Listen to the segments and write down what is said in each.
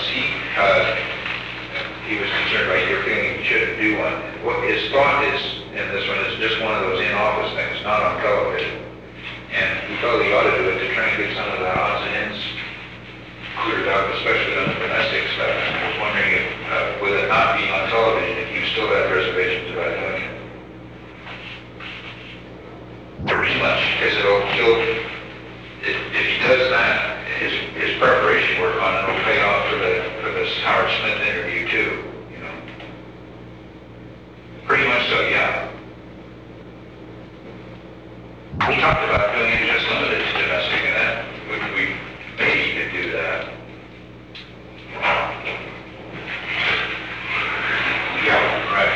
comments. He was concerned about your feeling you shouldn't do one. What his thought is, in this one, is just one of those in-office things, not on television. And he felt he ought to do it to try and get some of the odds and ends cleared up, especially on the domestic stuff. I was wondering if, with it not being on television, if you still have reservations about doing it. Pretty much, because if he does that, his preparation work on it will pay off for this Howard Smith interview too, you know. Pretty much so, yeah. We talked about doing it just limited to domestic, and that we maybe could do that. Yeah, right.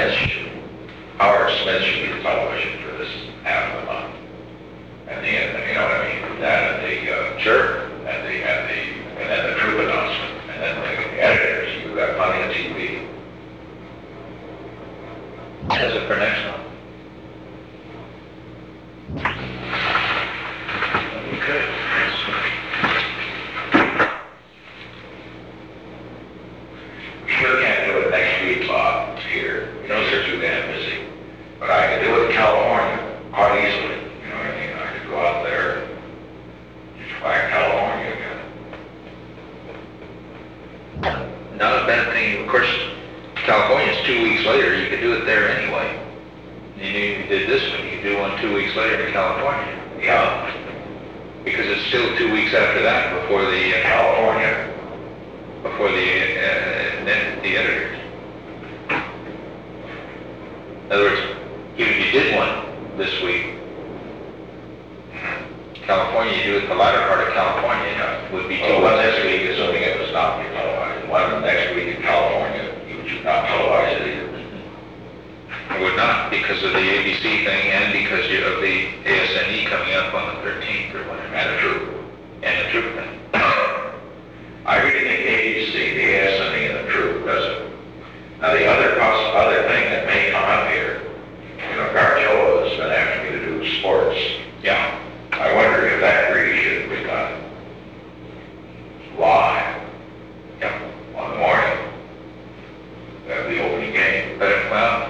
Howard Smith should be the television for this half of the month. And the, you know what I mean, that and the, Sure. and then the troop announcement, and then the editors, you've got plenty of TV. As it for next month. Okay. We sure can't do it next week, Bob, here. You know, they're too damn busy. But I can do it in California quite easily. You know what I mean? I could go out there and just fly California again. Not a bad thing. Of course, California's 2 weeks later. You could do it there anyway. You did this one. You could do one 2 weeks later in California. Yeah. Because it's still 2 weeks after that before the California. before the editors. In other words, even if you did one this week, California, you do it the latter part of California would be 2 So weeks one next next week. week, assuming it was not be televised. One next week in California, you should not televise it either. It would not because of the ABC thing and because of the ASNE coming up on the 13th or whatever. And the troop. And the troop thing. I really think ABC, the ASNE, and the troop does it. Now the other thing that may come up here, you know, Gargiola has been asking me to do sports. Yeah. I wonder if that really should be done live. Yeah. On the morning. That'd be the opening game. But, well,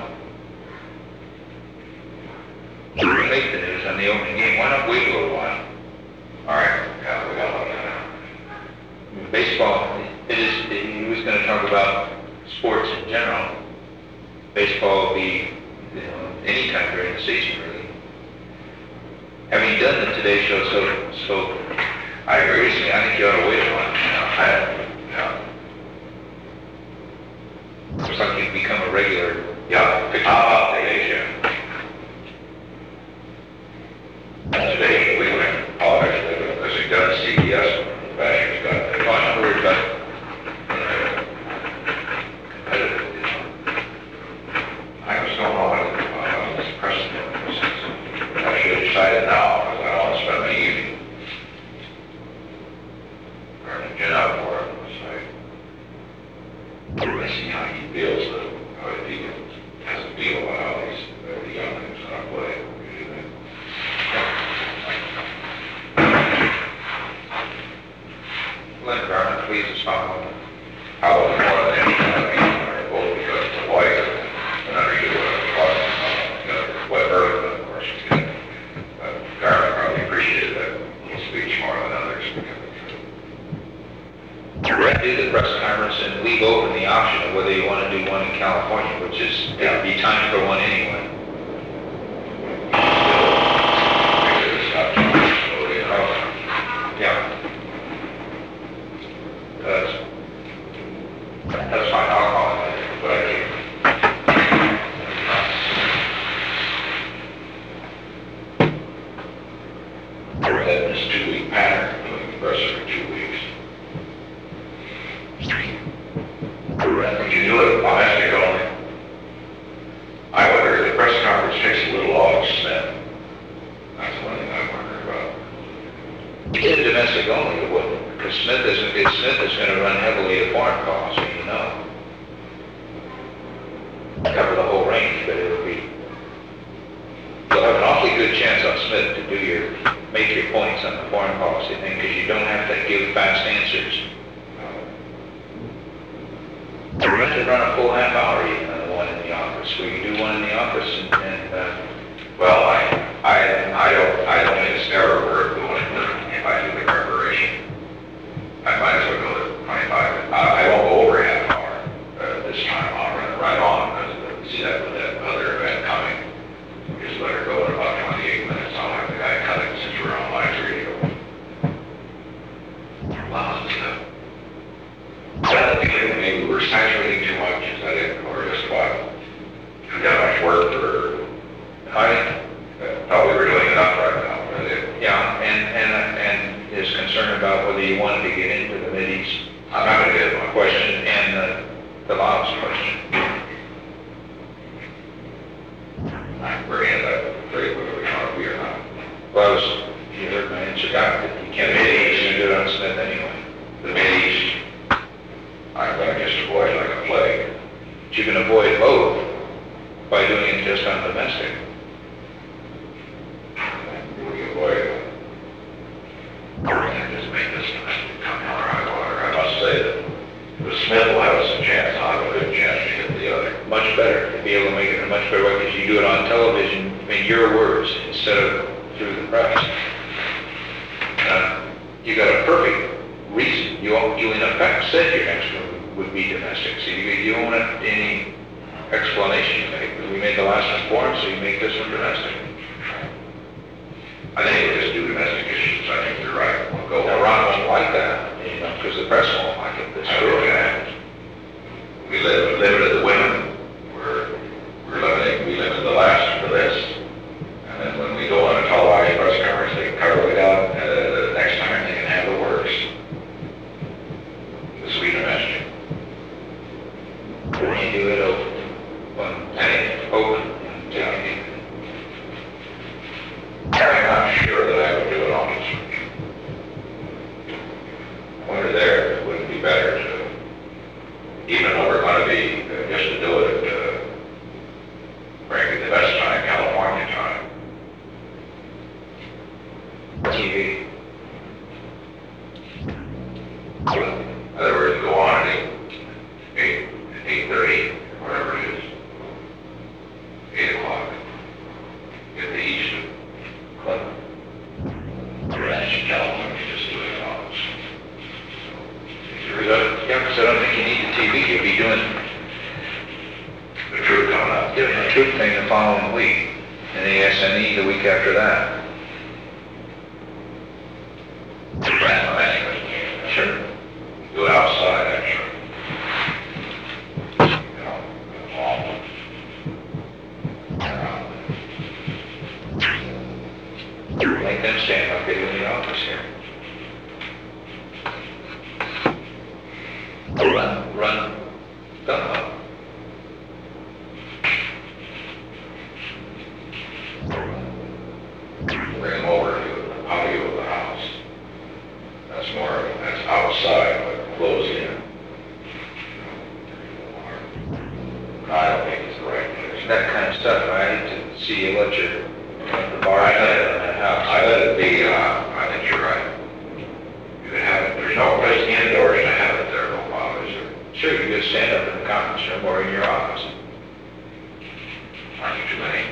you make the news on the opening game. Why not wait a little while? All right. Yeah, we got that. Baseball, he was going to talk about sports in general. Baseball will be, any time during the season, really. Having done the Today Show so I agree recently, I think you ought to wait a while. It's like you've become a regular. Yeah. How about Today Show? Today, we went, actually, because we done CBS, Basher's got that. Oh, I'm not worried about Competitive. I just don't know what this precedent is. I should have decided now, because I don't want to spend my evening turning Jen out for it. I see how he feels, how he has a feel about how the young things are going to play. Lynn Garment, please, as follow. How more than anything, both because the wife and I do what Earth, of course, Garland probably appreciated that little speech more than others. Do the press conference and leave open the option of whether you want to do one in California, which is, it would be time for one anyway. Yeah. That's fine, I'll call it, but I can't. That this 2-week pattern, doing the press every 2 weeks. Would you do it domestic only? I wonder if the press conference takes a little off Smith. That's one thing I wonder about. If you did domestic only, it wouldn't, because Smith is going to run heavily at foreign calls, you know. Cover the whole range, but it would be, you'll have an awfully good chance on Smith to make your points on the foreign policy thing, because you don't have to give fast answers. We're going to run a full half hour even on the one in the office. We can do one in the office Well, I don't think it's ever worth doing it if I do the preparation. I might as well go to 25. I won't go over half an hour this time. I'll run it right on because see that with that other event coming. Just let her go in about 28 minutes. I'll have the guy cut it since we're on live radio. Wow, maybe we're saturating too much. Is that it? Or just what? We got much work for. I thought we were doing enough right now. yeah, and is concerned about whether you wanted to get into the Mideast I'm not going to get one question and the Laos question. Well, you heard my answer, that you can't do it on Smith anyway. The Mid-East, I'm gonna just avoid like a plague. But you can avoid both by doing it just on domestic. We avoid it. And just make this come hell or high water. I must say that the Smith will have us a chance, I'll have a good chance to hit the other. Much better, to be able to make it in a much better way, because you do it on television, in your words, instead of through the press. You got a perfect reason, you in effect said your next one would be domestic, so you don't want any explanation to make. We made the last one foreign, so you make this one domestic. I think we'll just do domestic issues, I think you're right. We'll go. Now, Ron won't like that, you know, because the press won't like it. That's I true. look at it. We limited the women, we limited the last for this. And then when we go on a televised press conference, they can cover it out, and the next time they can have the works. This will be domestic. When you do it open, I'm not sure that I would do it honestly. When we're there, it wouldn't be better to, even though we're going to be, just to do it at, frankly, the best time, California time. TV. In other words, go on at 8:30, whatever it is. 8 o'clock. Get the East Club. Ranch, California, just do it on us. Yeah, because I don't think you need the TV, you'll be doing The truth coming up. the truth thing the following week, and the SNE the week after that. Sure. Do it outside, actually. You know, all. Make them stand up, they do in the office here. Run, gun up. Bring them over to the patio of the house. That's outside, but closed in. I don't think it's the right place. That kind of stuff, I hate to see you let the bar I out let of the house. I let it be, I think you're right. You can have it, there's no place indoors to have it there, no problem, is there? Sure, you just stand up in the conference room or in your office. Aren't you too many?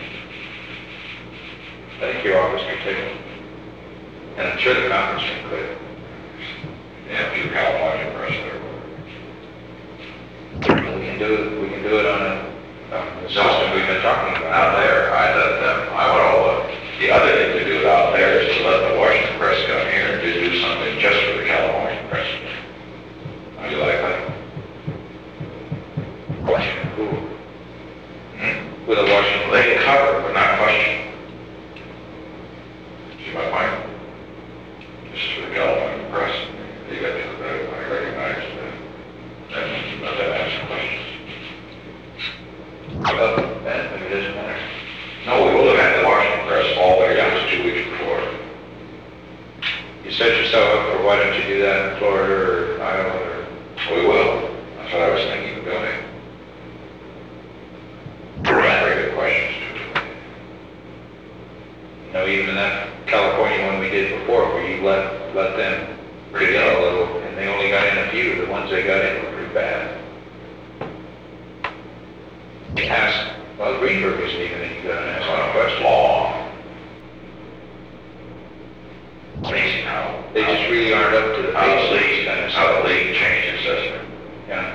I think your office could take it. And I'm sure the conference room could. Yeah, a few California press there. We can do it on the system we've been talking about. Out there, I let them, I want all the other thing to do it out there is to let the Washington press come here and to do something just for the California press. How do you like that? Washington, cool. With a Washington. Well, they can cover, but not question. See my point? This is for the California press. They got to, I recognize that, let them ask questions. Maybe it doesn't matter. No, we will have had the Washington press all the way down to 2 weeks before. You set yourself up for why don't you do that in Florida or Iowa or... We will. That's what I was thinking of doing. Very good questions too. You know, even that California one we did before, where you let them get in a little, and they only got in a few. The ones they got in were pretty bad. Well, Greenberg isn't even any good on asking questions. Long. Amazing how They just really aren't up to the how the pace league, kind of how stuff. the league changed its system. Yeah.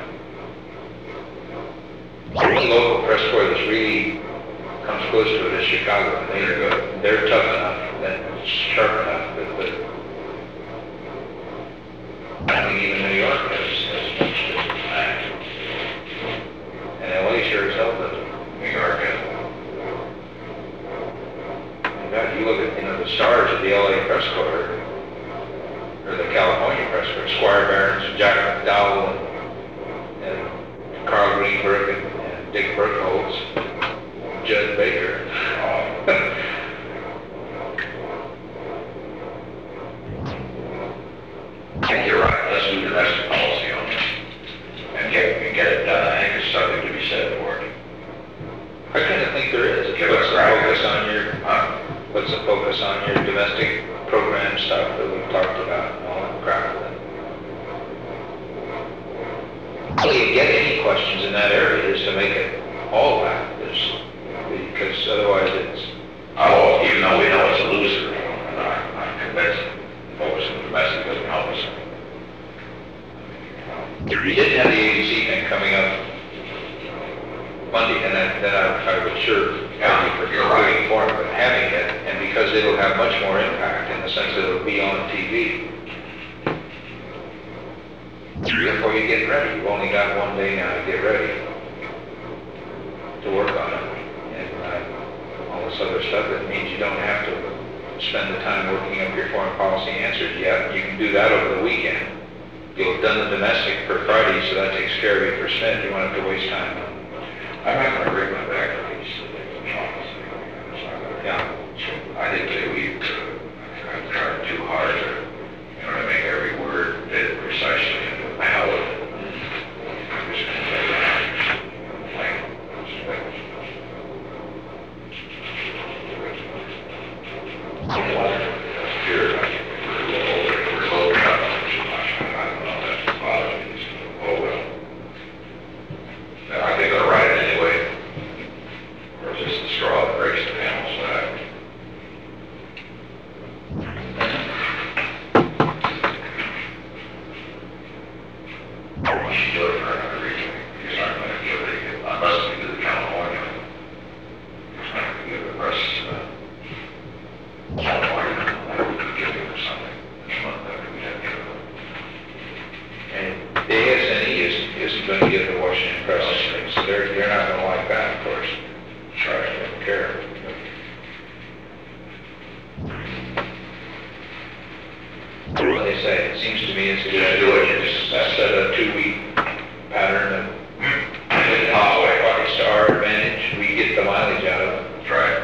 The one local press corps that's really comes close to it is Chicago. They're good. They're tough enough and sharp enough, but I think even New York has much different act. And LA sure as hell doesn't. New York is. In fact, you look at, the stars of the LA press corps, or the California press corps, Squire Barnes, Jack McDowell, and Carl Greenberg, and Dick Berkholz, Judd Baker. puts a focus on your domestic program stuff that we've talked about and all that crap. How do you get any questions in that area is to make it all that, because otherwise it's... Oh, even though we know it's a loser, I'm convinced focusing on domestic doesn't help us. We didn't have the ABC thing coming up Monday, and then I would sure You're right. inform but having it, and because it'll have much more impact in the sense that it'll be on TV. Therefore, you get ready. You've only got one day now to get ready to work on it, and all this other stuff. That means you don't have to spend the time working up your foreign policy answers yet. You can do that over the weekend. You'll have done the domestic for Friday, so that takes care of you for Smith. You won't have to waste time. I'm not going to bring my back on these. Yeah. I didn't say I'm trying too hard to make every word fit precisely into a ballot. I'm just going to say that. Here, we're loading up on too much. I don't know if that bothers me. Oh, well. I think I'll write it anyway. Or is this the straw that breaks the camel's back? We should do it for another reason. Because I'm going to give it, unless we do the California. I'm going to give it Russ, California. We could give him something this month after we have given him. And the ASNE isn't going to get the Washington Press thing, so they're not going to like that, of course. Sorry, I don't care. What they say, it seems to me it's a good idea. Just set a 2-week pattern of parties to our advantage. We get the mileage out of it. That's right.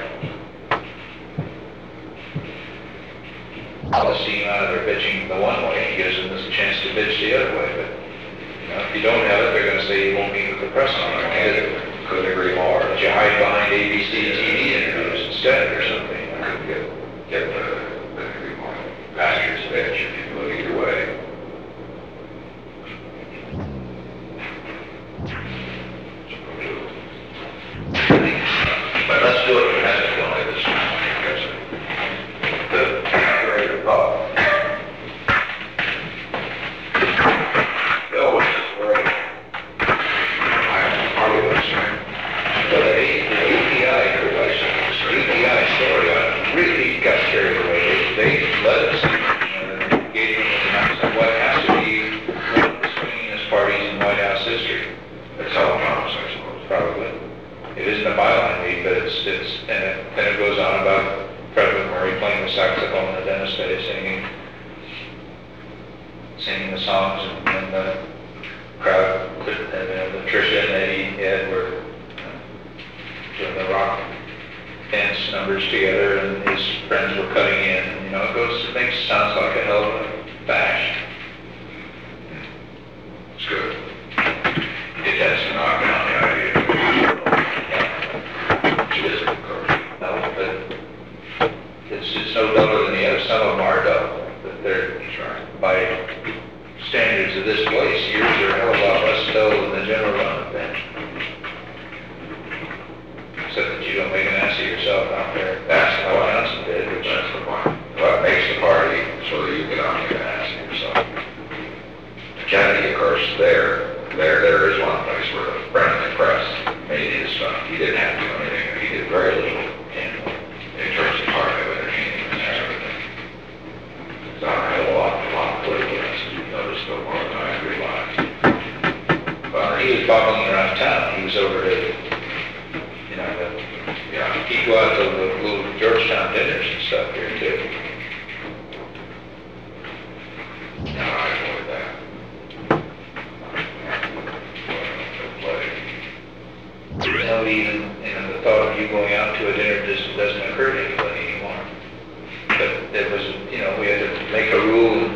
Policy out of their bitching the one way, it gives them this chance to bitch the other way. But if you don't have it, they're going to say you won't meet with the press on it. Couldn't agree more. But you hide behind ABC TV interviews instead or something. Couldn't get the agree more. Pastor's bitch if you go either way. But let's do it domestically this time. The greater thought. Bill, what's this word? I'm probably going to say. But the UPI story really got carried away. They let us engage in what has to be one of the swingingest parties in White House history. It's all promise, I suppose. Probably. It isn't a byline read, but it's and then it goes on about President Murray playing the saxophone and Dennis Day singing the songs, and the crowd, and Tricia and Eddie were doing the rock dance numbers together, and his friends were cutting in. Sounds like a hell of a bash. It's good. It has to knock down the idea. It is, of course. No, but it's no duller than the other. Some of them are dull, but they're by standards of this place, yours are a hell of a lot less dull than the general run of bench. Except that you don't make an ass of yourself out there. That's the point. Johnson did, which That's the point. What makes the party so that you get on here and ask yourself. Kennedy, of course, there is one place where the friendly press made his stuff. He didn't have to do anything. He did very little in terms of part of entertaining and everything. So I had a lot of political messages. Noticed no more than I realized. But he was bobbling around town. He was over to, he'd go out to the little Georgetown dinners and stuff here too. no, I avoid that. Even the thought of you going out to a dinner just doesn't occur to anybody anymore. But there was, we had to make a rule.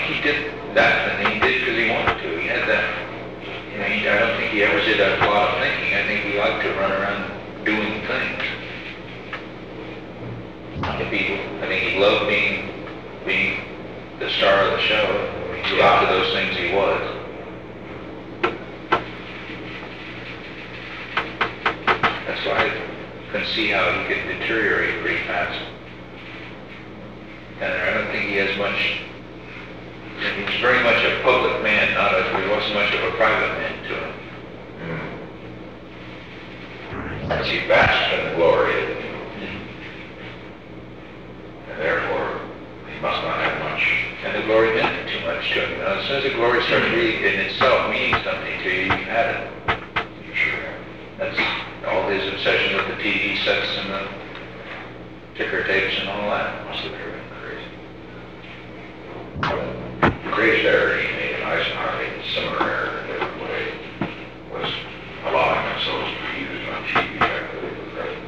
he did that, and he did because he wanted to. He had that, you know, I don't think he ever did a lot of thinking. I think he liked to run around doing things. I think he loved being the star of the show. He got to those things he was. That's why I can see how he could deteriorate pretty fast. And I don't think he has much. He's very much a public man, he wasn't much of a private man to him. As he basked in the glory, and therefore he must not have much. And the glory meant too much to him. You know, as soon as the glory starts really in itself meaning something to you, you've had it. You sure have. That's all his obsession with the TV sets and the ticker tapes and all that. Must have driven him crazy. The greatest error he made, and Eisenhower made a similar error in a different way, was allowing themselves to be used on TV after they were president.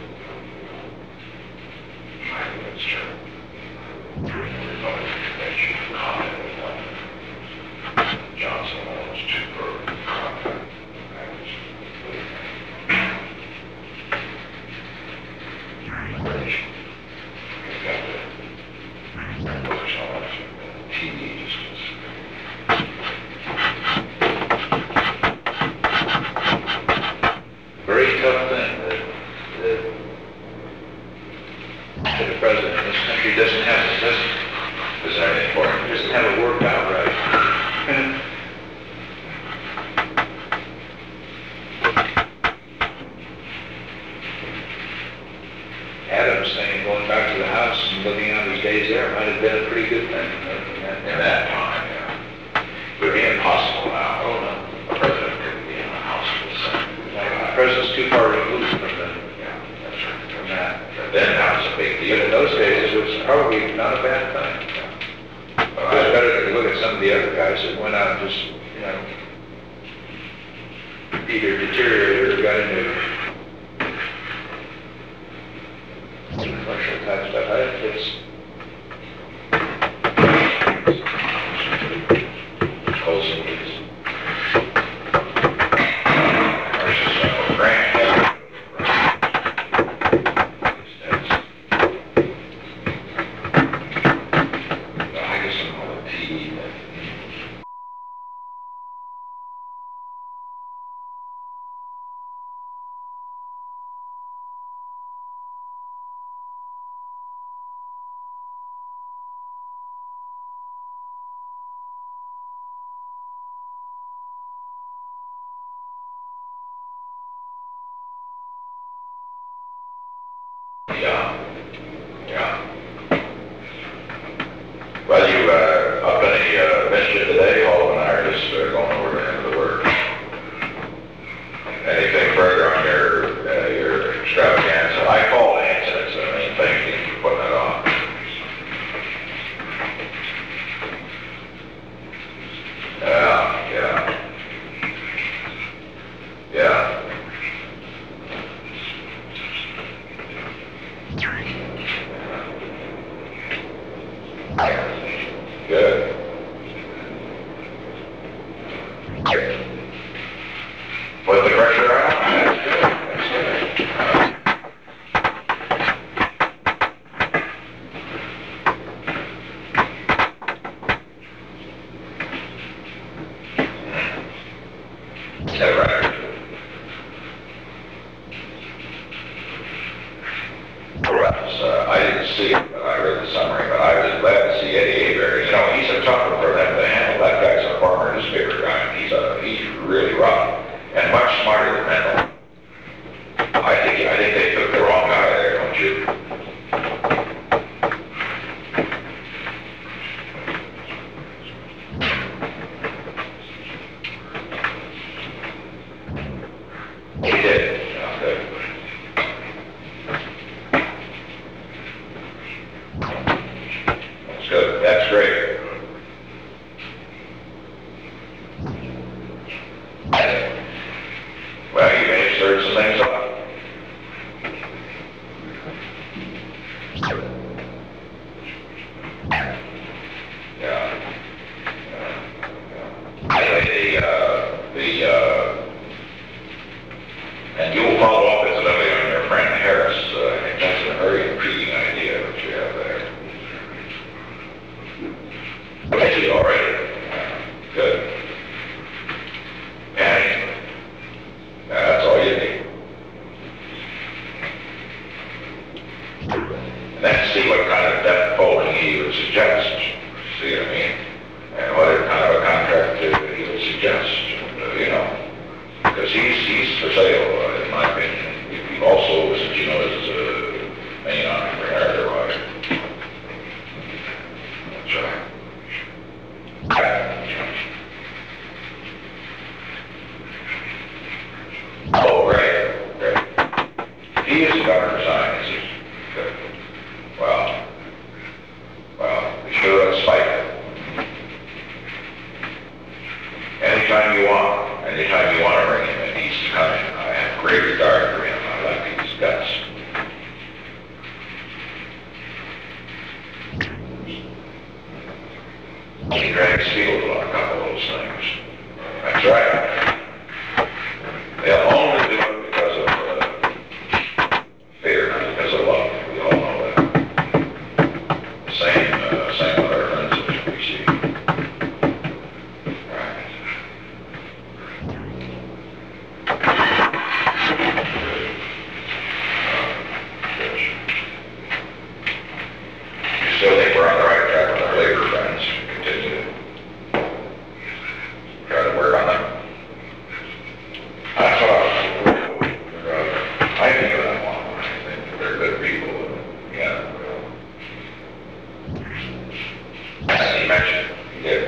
I think that's true. The Republican convention commented on Johnson was too perfect to comment. TV just was. Very tough thing that the president of this country doesn't have it worked out right. Adams saying going back to the house and looking out his days there might have been a pretty good thing. In that time, yeah. It would be impossible now. Oh, no. A president couldn't be in a house with the Senate. The president's too far removed from Yeah, that's right. from that. But then that was a big deal. But in those days, it was probably not a bad thing. It was better to look at some of the other guys that went out and just, you know, either deteriorated or got into commercial type stuff. I think it's Colson was versus Grant. I guess I'm on the TV. Yeah. Well, you up any mischief today? All and I are just going over the end of the work. Anything further on your extravaganza? I call Hanson. It's the main thing. Thank you for putting it on. Yeah. Good. Put the pressure on. That's good. That's good. Is that right? I didn't see it, but I read the summary, but I was glad to see Eddie Hebert. You know, he's a I see already. Good. And that's all you need. And then see what kind of depth polling he would suggest. See what I mean? And what kind of a contract he would suggest, you know. Because he's for sale, in my opinion. He also, since you know, is a main entrepreneur, right? That's right. Oh, right, right. He is the governor sign, is he? Good. Well, be sure to spike it. Anytime you want to bring him in, he's coming. I have great regard for him. I like his guts. He drags field on a couple of those things. That's right. They'll only do it because of fear, not because of love. We all know that. Same with our friends at HBC. Right. You still think we're on the right track with our labor friends? Continue to try to work on them. That's what I think of them all. I think they're good people. Yeah. As he mentioned, he did.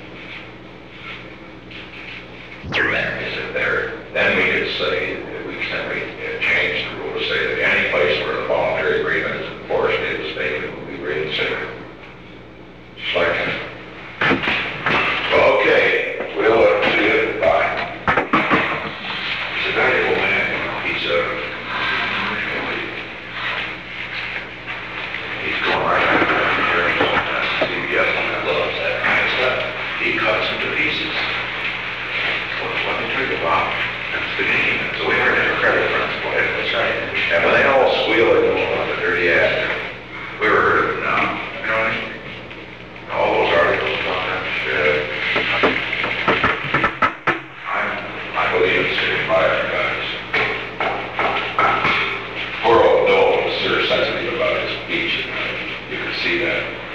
Is it there? Then we could say, we can change the rule to say that any place where the voluntary agreement is enforced, it is stated will be reconsidered. Just like that. Okay, we'll see you. Bye. He's a valuable man. He's going right after hearing sometimes. CBS loves that kind of stuff. He cuts them to pieces. Let me tell you about that's the game. That's the way our Democratic friends play it. That's right. And when they all squeal and go on the dirty ass, we ever heard of it now? You know what I mean? All those articles about that shit. I believe in sitting by our guys. Poor old Noel was sort of sensitive about his speech. You can see that.